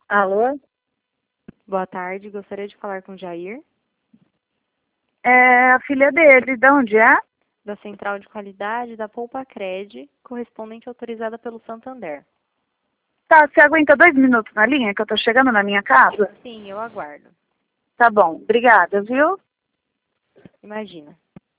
Alô? Boa tarde, gostaria de falar com o Jair, É a filha dele. De onde é? da Central de Qualidade da Poupa-Cred, correspondente autorizada pelo Santander. Tá, você aguenta 2 minutos na linha que eu tô chegando na minha casa? Sim, eu aguardo. Tá bom, obrigada, viu? Imagina.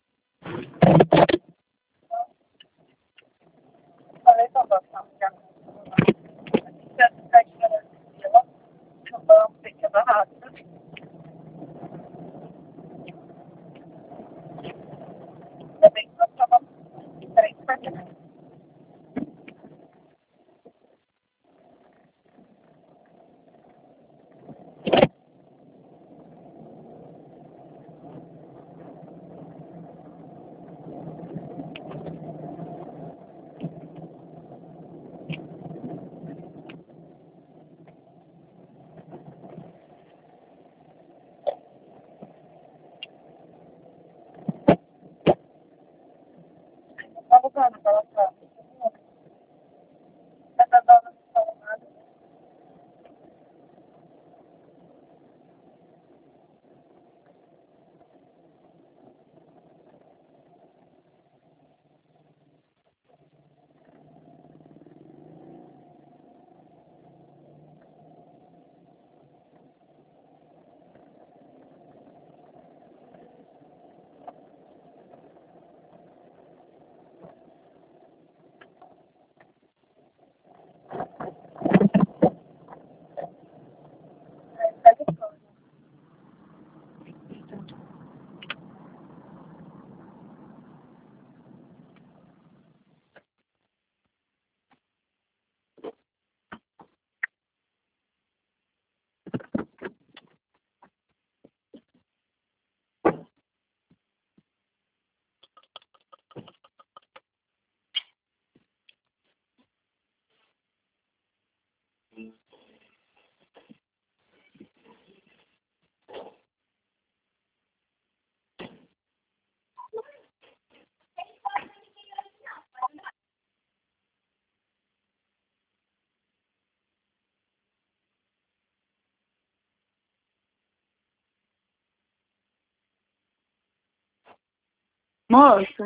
Moça?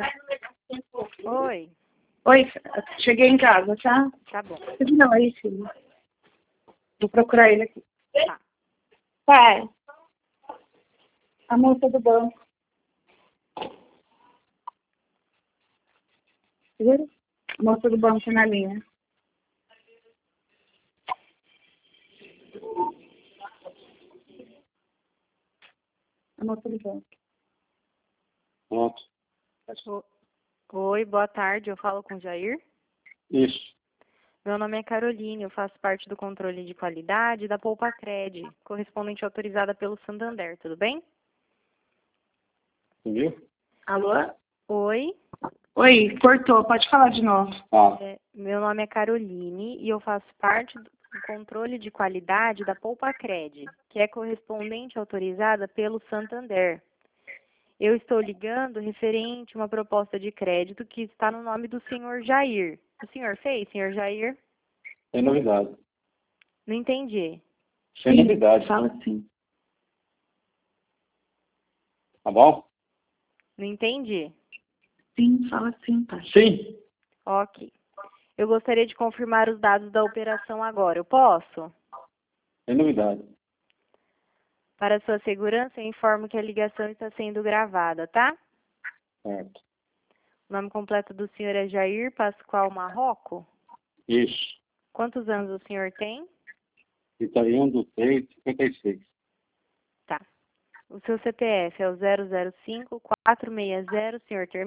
Oi, Oi, cheguei em casa, tá? tá bom. Não, aí, filho. Vou procurar ele aqui. Tá. Pai, a moça do banco. Viu? A moça do banco na linha. A moça do banco. Pronto. Oi, boa tarde, eu falo com o Jair. Isso. Meu nome é Caroline, eu faço parte do controle de qualidade da Poupa-Cred, correspondente autorizada pelo Santander, tudo bem? Entendeu? Alô? Oi, Oi, cortou. Pode falar de novo. meu nome é Caroline e eu faço parte do controle de qualidade da Poupa-Cred, que é correspondente autorizada pelo Santander. Eu estou ligando referente a uma proposta de crédito que está no nome do senhor Jair. O senhor fez, senhor Jair? Sem novidade. Não entendi. Sem novidade. Fala sim. Tá bom? Não entendi. Sim, fala sim, pai. Sim. Ok. Eu gostaria de confirmar os dados da operação agora. Eu posso? Sem novidade. Para sua segurança, eu informo que a ligação está sendo gravada, tá? Certo. O nome completo do senhor é Jair Pascoal Marroco? Isso. Quantos anos o senhor tem? 31/3/56. Tá. O seu CPF é o 005-460, senhor termina?